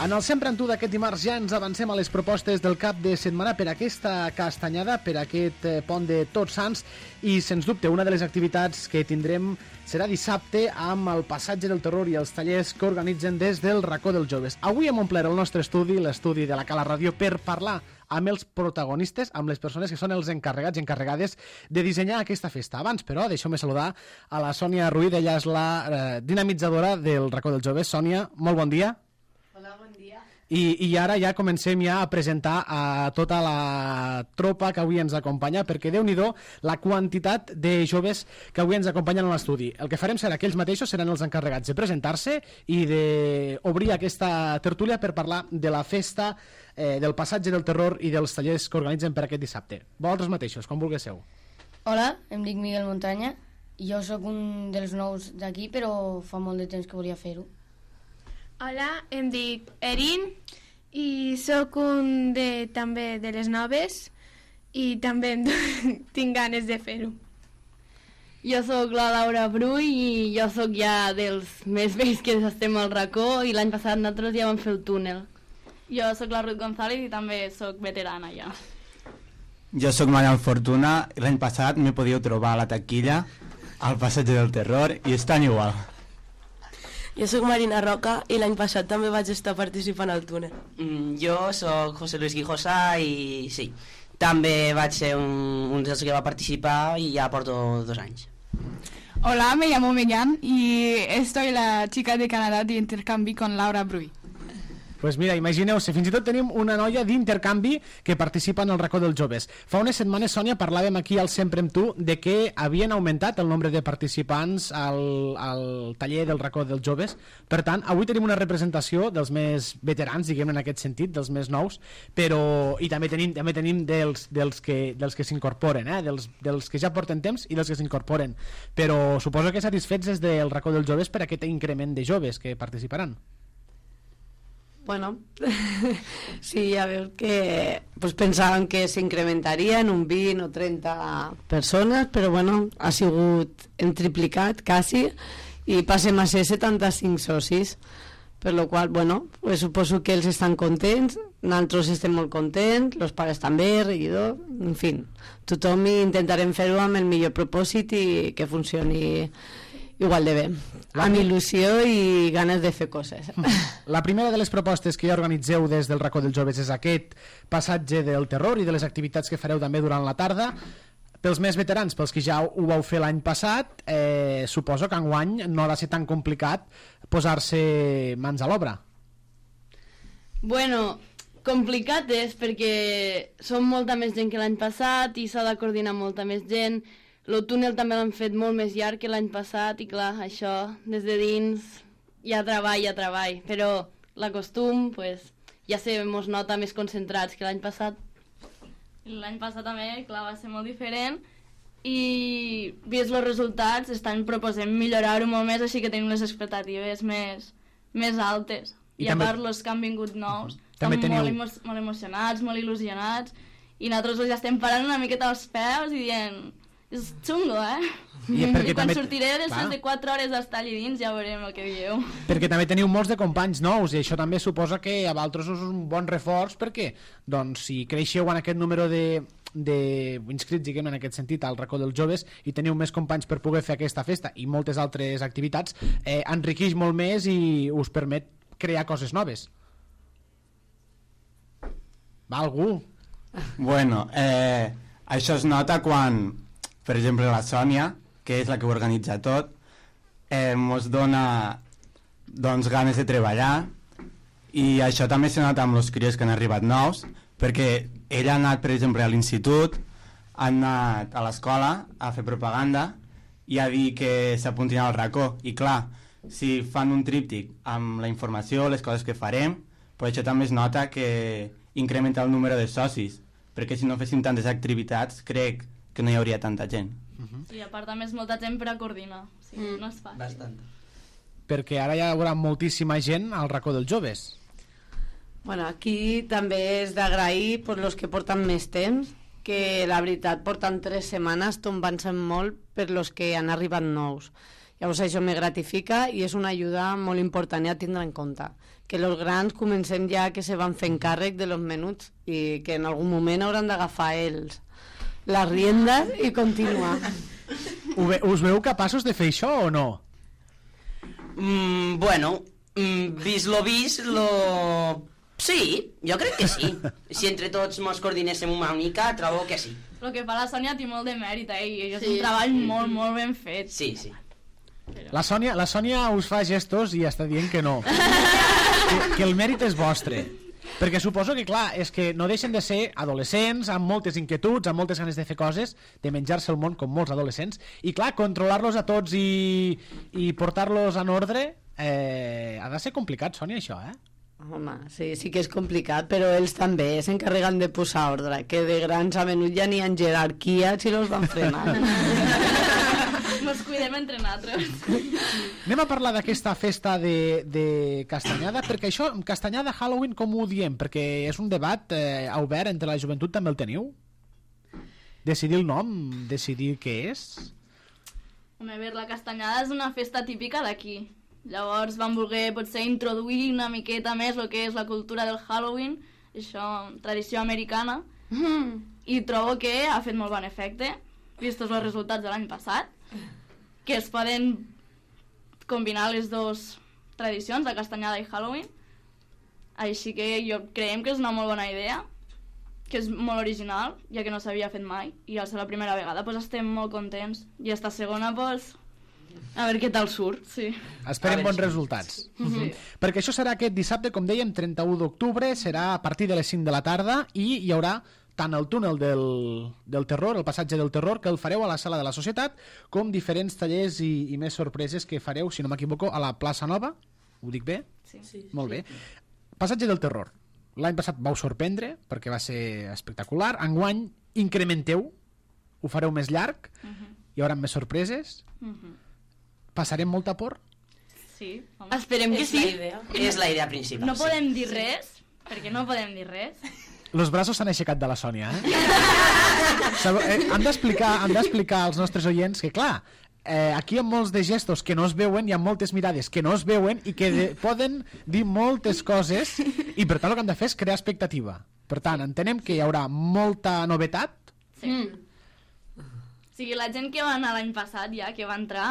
En el Sempre amb tu d'aquest dimarts ja ens avancem a les propostes del cap de setmana per aquesta castanyada, per aquest pont de Tots Sants, i sens dubte una de les activitats que tindrem serà dissabte amb el Passatge del Terror i els tallers que organitzen des del Racó dels Joves. Avui hem omplert el nostre estudi, l'estudi de la Cala Ràdio, per parlar amb els protagonistes, amb les persones que són els encarregats i encarregades de dissenyar aquesta festa. Abans, però, deixeu-me saludar a la Sònia Ruiz, ella és la dinamitzadora del Racó dels Joves. Sònia, molt bon dia. Hola, bon dia. I ara ja comencem a presentar a tota la tropa que avui ens acompanya, perquè Déu-n'hi-do la quantitat de joves que avui ens acompanyen a l'estudi. El que farem serà que ells mateixos seran els encarregats de presentar-se i d'obrir aquesta tertúlia per parlar de la festa, del Passatge del Terror i dels tallers que organitzen per aquest dissabte. Vosaltres mateixos, com vulgueu. Hola, em dic Miguel Montaña i jo sóc un dels nous d'aquí, però fa molt de temps que volia fer-ho. Hola, em dic Erin i sóc un també de les noves i també tinc ganes de fer-ho. Jo sóc la Laura Brull i jo sóc ja dels més vells que estem al racó i l'any passat nosaltres ja vam fer el túnel. Jo sóc la Ruth González i també sóc veterana ja. Jo sóc Marian Fortuna i l'any passat me podíeu trobar a la taquilla al Passatge del Terror i estan igual. Jo sóc Marina Roca i l'any passat també vaig estar participant al túnel. Jo sóc José Luis Guijosa i sí, també vaig ser un dels que va participar i ja porto 2 anys. Hola, me llamo Megan y estoy la chica de Canadá de intercambio con Laura Bruy. Pues mira, imagineu-se, fins i tot tenim una noia d'intercanvi que participa en el Racó dels Joves. Fa unes setmanes, Sònia, parlàvem aquí al Sempre amb tu de que havien augmentat el nombre de participants al taller del Racó dels Joves. Per tant, avui tenim una representació dels més veterans, diguem en aquest sentit, dels més nous, però i també tenim dels que s'incorporen, dels que ja porten temps i dels que s'incorporen. Però suposo que satisfets des del Racó dels Joves per aquest increment de joves que participaran. Bueno, sí, a veure que pues pensaven que s'incrementaria en un 20 o 30 persones, però bueno, ha sigut en triplicat quasi i passem a ser 75 socis, per lo qual, bueno, pues suposo que ells estan contents, nosaltres estem molt contents, els pares també, regidor, en fi, tothom intentarem fer-ho amb el millor propòsit i que funcioni igual de bé, amb il·lusió i ganes de fer coses. La primera de les propostes que ja organitzeu des del Racó dels Joves és aquest Passatge del Terror i de les activitats que fareu també durant la tarda. Pels més veterans, pels que ja ho vau fer l'any passat, suposo que enguany no ha de ser tan complicat posar-se mans a l'obra. Bueno, complicat és perquè som molta més gent que l'any passat i s'ha de coordinar molta més gent. El túnel també l'han fet molt més llarg que l'any passat i clar, això des de dins hi ha treball, però l'acostum pues, ja mos nota més concentrats que l'any passat. L'any passat també, clar, va ser molt diferent i vist els resultats proposem millorar-ho molt més, així que tenim les expectatives més altes. I a part, els que han vingut nous estan molt emocionats, molt il·lusionats i nosaltres ja estem parant una miqueta als peus i dient... És xungo, I quan sortiré després de 4 hores d'estar allà dins ja veurem el que dieu. Perquè també teniu molts de companys nous i això també suposa que a vosaltres és un bon reforç perquè doncs, si creixeu en aquest número d'inscrits, diguem en aquest sentit, al Racó dels Joves i teniu més companys per poder fer aquesta festa i moltes altres activitats, enriqueix molt més i us permet crear coses noves. Va, algú? Bueno, això es nota quan, per exemple, la Sònia, que és la que ho organitza tot, ens dona doncs, ganes de treballar i això també s'ha nota amb els crios que han arribat nous, perquè ella ha anat, per exemple, a l'institut, ha anat a l'escola a fer propaganda i a dir que s'apuntin al racó. I clar, si fan un tríptic amb la informació, les coses que farem, però això també es nota que incrementa el número de socis, perquè si no féssim tantes activitats crec que no hi hauria tanta gent. I a part també és molta gent per a coordinar, o sigui, no és fàcil. Bastant. Perquè ara hi haurà moltíssima gent al Racó dels Joves. Bueno, aquí també és d'agrair per los que porten més temps, que la veritat porten 3 setmanes tombant-se molt per los que han arribat nous. Llavors això me gratifica i és una ajuda molt important a tindre en compte. Que els grans comencem ja que se van fent càrrec de los menuts i que en algun moment hauran d'agafar ells les riendes i continuar. Us veu capaços de fer això o no? Bueno, vist lo vist, Sí, jo crec que sí. Si entre tots mos coordinéssim una mica, trobo que sí. El que fa la Sònia té molt de mèrit, i és un treball molt, molt ben fet. Sí, sí. La Sònia us fa gestos i està dient que no. que el mèrit és vostre. Perquè suposo que, clar, és que no deixen de ser adolescents amb moltes inquietuds, amb moltes ganes de fer coses, de menjar-se el món com molts adolescents, i clar, controlar-los a tots i portar-los en ordre ha de ser complicat, Sònia, això, Home, sí que és complicat, però ells també s'encarreguen de posar ordre, que de grans a menut ja n'hi ha jerarquia si los van frenar. Nos cuidem entre nosaltres. Anem a parlar d'aquesta festa de Castanyada, perquè això, Castanyada, Halloween, com ho diem? Perquè és un debat obert entre la joventut, també el teniu? Decidir el nom, decidir què és? Home, a veure, la Castanyada és una festa típica d'aquí. Llavors van voler potser introduir una miqueta més el que és la cultura del Halloween, això, tradició americana, i trobo que ha fet molt bon efecte, vistos els resultats de l'any passat, que es poden combinar les dues tradicions, la Castanyada i Halloween, així que jo creiem que és una molt bona idea, que és molt original, ja que no s'havia fet mai, i al ser la primera vegada pues, estem molt contents, i esta segona pues, a veure què tal surt. Sí. Esperem bons resultats. Sí. Perquè això serà aquest dissabte, com dèiem, 31 d'octubre, serà a partir de les 5 de la tarda i hi haurà tant el túnel del terror, el passatge del terror, que el fareu a la Sala de la Societat, com diferents tallers i més sorpreses que fareu, si no m'equivoco, a la Plaça Nova. Ho dic bé? Sí. Molt bé. Passatge del terror. L'any passat vau sorprendre, perquè va ser espectacular. Enguany incrementeu, ho fareu més llarg, hi haurà més sorpreses. Passarem molta por? Sí. Esperem que sí. És la idea principal. No podem dir res, perquè no podem dir res. Los braços s'han aixecat de la Sònia, Han d'explicar als nostres oients que, clar, aquí hi ha molts de gestos que no es veuen, hi ha moltes mirades que no es veuen i que poden dir moltes coses i per tant el que han de fer és crear expectativa. Per tant, entenem que hi haurà molta novetat. Sí. O sigui, la gent que va anar l'any passat ja, que va entrar,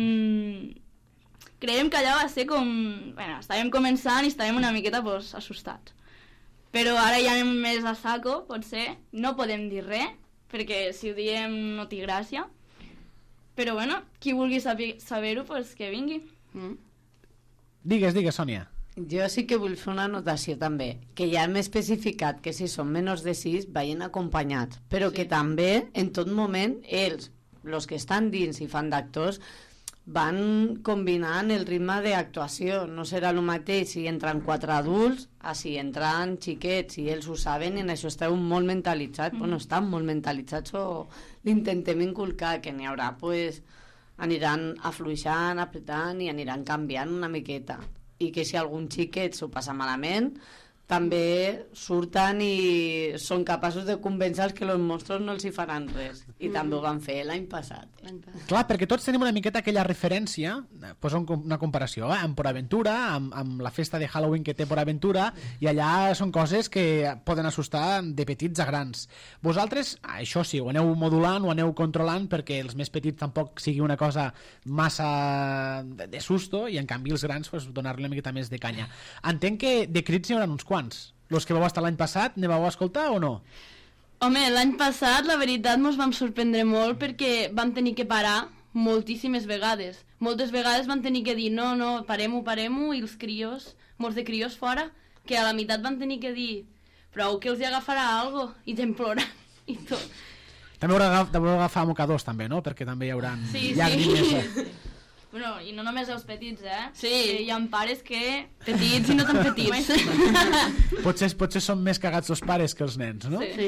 creiem que allà va ser com... Bueno, estàvem començant i estàvem una miqueta pues, assustats. Però ara ja anem més a saco, potser. No podem dir res, perquè si ho diem no té gràcia. Però bueno, qui vulgui saber-ho, pues que vingui. Digues, Sònia. Jo sí que vull fer una anotació també, que ja hem especificat que si són menors de 6 vagin acompanyats, però que també en tot moment ells, els que estan dins i fan d'actors, van combinant el ritme d'actuació. No serà el mateix si entran 4 adults a si entran xiquets, i ells ho saben i en això esteu molt mentalitzats. Bueno, estan molt mentalitzats o l'intentem inculcar, que n'hi haurà, pues, aniran afluixant, apretant i aniran canviant una miqueta. I que si algun xiquet s'ho passa malament, també surten i són capaços de convèncer que els monstres no els hi faran res. I també ho van fer l'any passat. Clar, perquè tots tenim una miqueta aquella referència, posa una comparació, amb Port Aventura, amb la festa de Halloween que té Port Aventura, i allà són coses que poden assustar de petits a grans. Vosaltres, això sí, ho aneu modulant, ho aneu controlant perquè els més petits tampoc sigui una cosa massa de susto, i en canvi els grans pues, donar-li una miqueta més de canya. Entenc que de crits n'hi haurà uns quants. Los que vau estar l'any passat, ne vau escoltar o no? Home, l'any passat, la veritat, ens vam sorprendre molt perquè vam tenir que parar moltíssimes vegades. Moltes vegades van tenir que dir no, parem-ho, i els crios, molts de crios fora, que a la meitat van tenir que dir prou que els hi agafarà algo, i gent plorant i tot. També haurà agafar mocadors, també, no? Perquè també hi haurà llàgrimes. Sí. Bueno, i no només els petits, Sí. Hi ha pares que... Petits i no tan petits. Potser són més cagats els pares que els nens, no? Sí.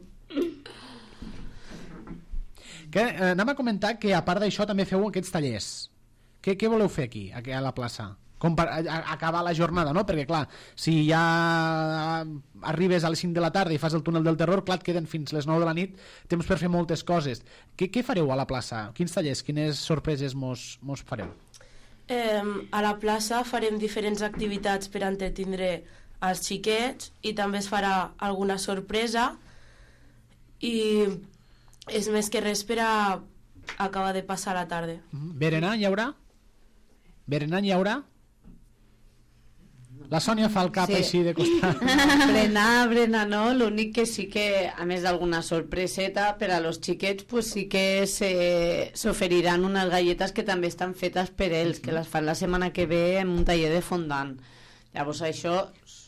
Anem a comentar que a part d'això també feu aquests tallers. Què voleu fer aquí, a la plaça? Com per acabar la jornada, no? Perquè clar, si ja arribes a les 5 de la tarda i fas el túnel del terror, clar, et queden fins les 9 de la nit temps per fer moltes coses. Què fareu a la plaça? Quins tallers, quines sorpreses mos fareu? A la plaça farem diferents activitats per entretindre els xiquets i també es farà alguna sorpresa i és més que res per a acabar de passar la tarda. Berenar hi haurà? Berenar hi haurà? La Sònia fa el cap així de costat. Berenar no, l'únic que sí que, a més d'alguna sorpreseta per a los xiquets, pues sí que s'oferiran unes galletes que també estan fetes per ells, que les fan la setmana que ve en un taller de fondant. Llavors això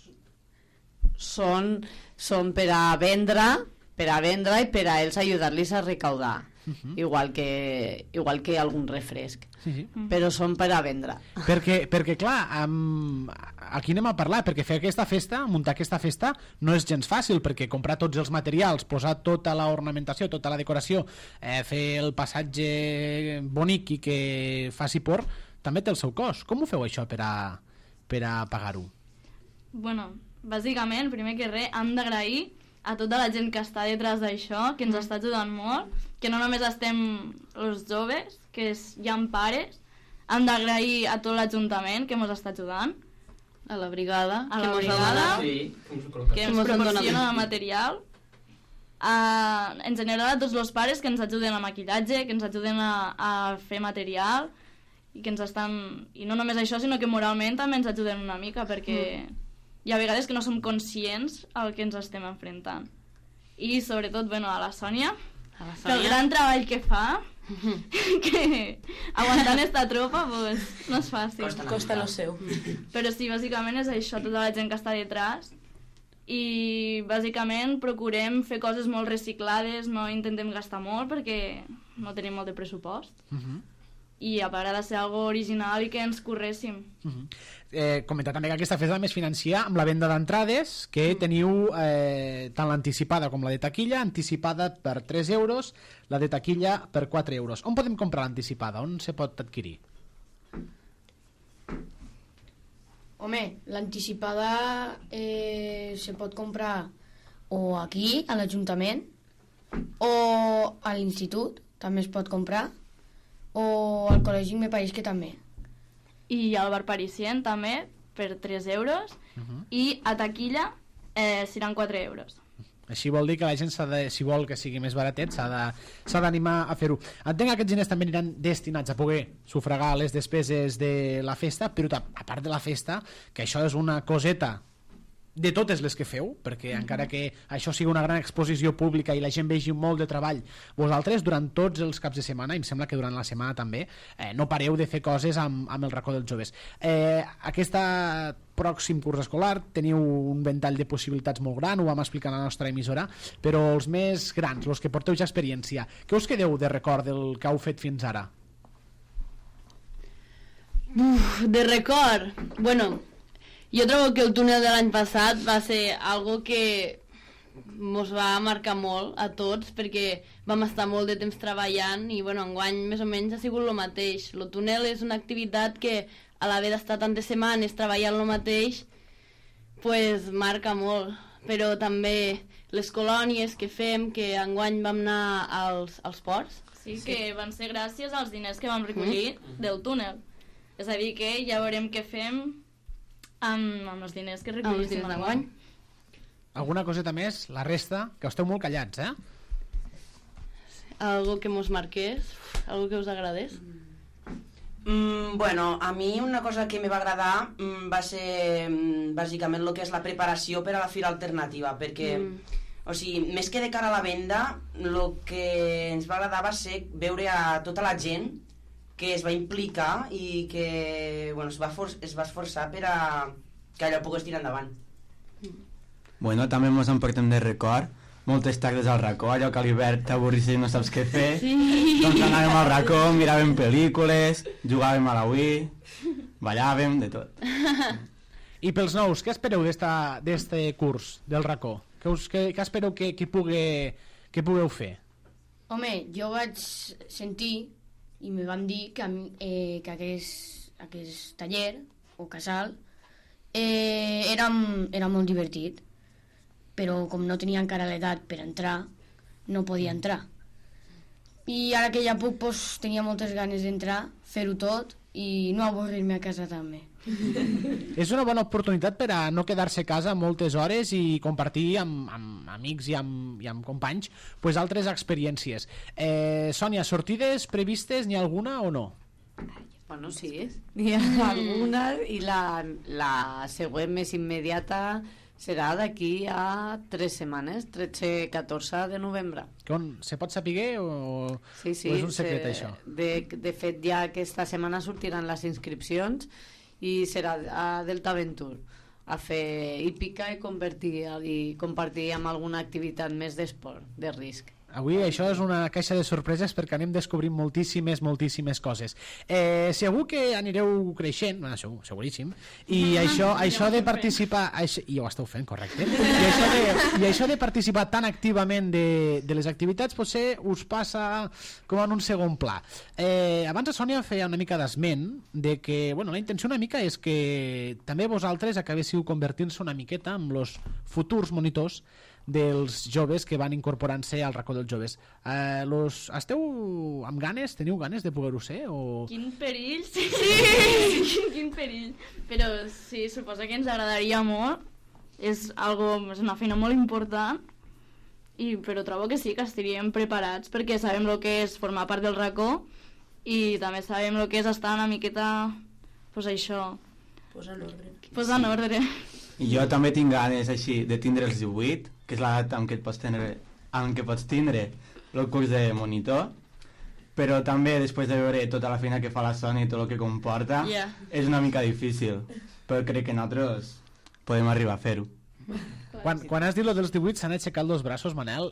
són per a vendre i per a ells ajudar-los a recaudar. Igual que algun refresc. Sí. Però són per a vendre. Perquè clar, aquí anem a parlar, perquè fer aquesta festa, muntar aquesta festa, no és gens fàcil, perquè comprar tots els materials, posar tota l'ornamentació, tota la decoració, fer el passatge bonic i que faci por, també té el seu cost. Com ho feu això per a pagar-ho? Bueno, bàsicament, primer que res, hem d'agrair a tota la gent que està detrás d'això, que ens està ajudant molt, que no només estem els joves, que hi ha pares, hem d'agrair a tot l'Ajuntament que ens està ajudant, a la brigada, que ens proporciona el material, en general a tots els pares que ens ajuden a maquillatge, que ens ajuden a fer material, i que ens estan... I no només això, sinó que moralment també ens ajuden una mica, perquè hi ha vegades que no som conscients al que ens estem enfrontant. I sobretot, bueno, a la Sònia, pel gran treball que fa, que aguantant esta tropa pues, no és fàcil. Costa lo seu. Però sí, bàsicament és això, tota la gent que està detrás, i bàsicament procurem fer coses molt reciclades, no intentem gastar molt perquè no tenim molt de pressupost. I a part ha de ser algo original i que ens corréssim. Comentar també que aquesta festa també es financia amb la venda d'entrades, que teniu tant l'anticipada com la de taquilla, anticipada per 3 euros, la de taquilla per 4 euros. On podem comprar l'anticipada? On se pot adquirir? Home, l'anticipada se pot comprar o aquí, a l'Ajuntament, o a l'institut, també es pot comprar, o al col·legi me pareix que també. I al bar parisien també per 3 euros i a taquilla seran 4 euros. Així vol dir que la gent, si vol que sigui més baratet, s'ha d'animar a fer-ho. Entenc que aquests diners també aniran destinats a poder sufragar les despeses de la festa, però a part de la festa, que això és una coseta de totes les que feu, perquè encara que això sigui una gran exposició pública i la gent vegi molt de treball, vosaltres durant tots els caps de setmana, i em sembla que durant la setmana també, no pareu de fer coses amb el racó dels joves. Aquest pròxim curs escolar teniu un ventall de possibilitats molt gran, ho vam explicar a la nostra emissora, però els més grans, els que porteu ja experiència, què us quedeu de record del que heu fet fins ara? De record? Bueno, jo trobo que el túnel de l'any passat va ser algo que ens va marcar molt a tots, perquè vam estar molt de temps treballant i bueno, enguany més o menys ha sigut el mateix. El túnel és una activitat que a l'haver d'estar tantes setmanes treballant el mateix pues marca molt, però també les colònies que fem, que enguany vam anar als ports. Sí, que van ser gràcies als diners que vam recollir del túnel. És a dir que ja veurem què fem amb els diners que recollim enguany. Alguna coseta més? La resta, que esteu molt callats, Algo que mos marqués, algo que us agradés. Bueno, a mi una cosa que me va agradar va ser bàsicament el que és la preparació per a la fira alternativa, perquè o sigui, més que de cara a la venda, el que ens va agradar va ser veure a tota la gent que es va implicar i que bueno, es va esforçar per a que allò pogués tirar endavant. Bueno, també ens emportem de record moltes tardes al racó, allò que a l'hivern t'avorris i no saps què fer. Doncs anàvem al racó, miràvem pel·lícules, jugàvem a la Wii, ballàvem, de tot. I pels nous, què espereu d'este curs del racó? Què espereu que pugueu fer? Home, jo vaig sentir i me van dir que aquest taller o casal era molt divertit, però com no tenia encara l'edat per entrar, no podia entrar. I ara que ja puc, tenia moltes ganes d'entrar, fer-ho tot i no avorrir-me a casa també. És una bona oportunitat per a no quedar-se a casa moltes hores i compartir amb amics i amb companys pues, altres experiències. Sònia, sortides previstes n'hi ha alguna o no? Bueno, sí, n'hi ha alguna i la següent més immediata serà d'aquí a 3 setmanes, 13-14 de novembre. Se pot saber o sí, o és un secret, això? De fet, ja aquesta setmana sortiran les inscripcions i serà a Delta Venture a fer hípica i compartir amb alguna activitat més d'esport, de risc. Avui això és una caixa de sorpreses perquè anem descobrint moltíssimes coses. Segur que anireu creixent, seguríssim, i això de participar, i ho esteu fent, correcte, i això de participar tan activament de les activitats potser us passa com en un segon pla. Abans la Sònia feia una mica d'esment de que la intenció una mica és que també vosaltres acabéssiu convertint-se una miqueta amb els futurs monitors dels joves que van incorporant-se al racó dels joves. Esteu amb ganes? Teniu ganes de poder-ho ser? O... Quin perill, sí! Quin perill. Però sí, suposo que ens agradaria molt. És una feina molt important, però trobo que sí, que estaríem preparats perquè sabem el que és formar part del racó i també sabem el que és estar una miqueta, pues això... Posar en ordre. I jo també tinc ganes així de tindre els 18, que és l'edat en què pots tindre el curs de monitor, però també després de veure tota la feina que fa la Sònia i tot el que comporta, és una mica difícil, però crec que nosaltres podem arribar a fer-ho. Quan has dit lo dels 18 s'han aixecat els braços, Manel.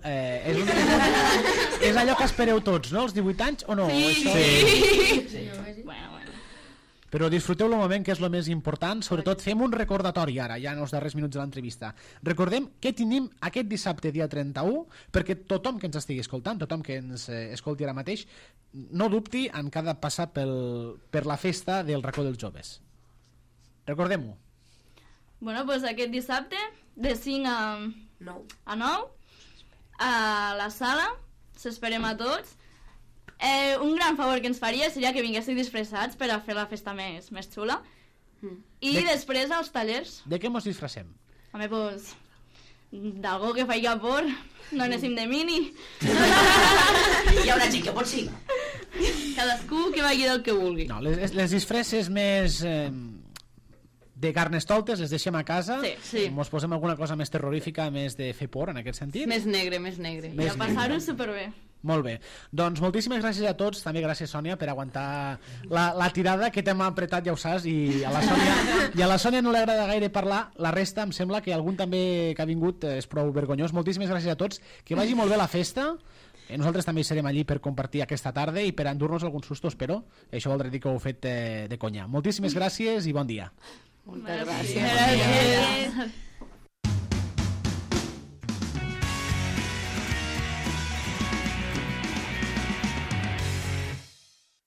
És allò que espereu tots, no? Els 18 anys o no? Sí. Bueno. Però disfruteu el moment, que és el més important. Sobretot fem un recordatori ara, ja en els darrers minuts de l'entrevista. Recordem què tenim aquest dissabte, dia 31, perquè tothom que ens estigui escoltant, tothom que ens escolti ara mateix, no dubti en que ha de passar per la festa del racó dels joves. Recordem-ho. Bueno, doncs aquest dissabte, de 5 a 9, a la sala, s'esperem a tots. Un gran favor que ens faria seria que vinguéssiu disfressats per a fer la festa més xula. I després als tallers. De què mos disfressem? Home, doncs, d'algú que faci por, no anéssim de mini. Hi ha una xica, pot sí. Cadascú que vagi del que vulgui. No, les disfresses més... de carnestoltes les deixem a casa. Sí. Mos posem alguna cosa més terrorífica, més de fer por en aquest sentit. Més negre. I a passar-ho superbé. Molt bé, doncs moltíssimes gràcies a tots, també gràcies Sònia per aguantar la tirada, que t'hem apretat, ja ho saps, i a la Sònia no li agrada gaire parlar, la resta em sembla que algun també que ha vingut és prou vergonyós. Moltíssimes gràcies a tots, que vagi molt bé la festa. Nosaltres també serem allí per compartir aquesta tarda i per endur-nos alguns sustos, però això voldrà dir que ho heu fet de conya. Moltíssimes gràcies i bon dia. Moltes gràcies.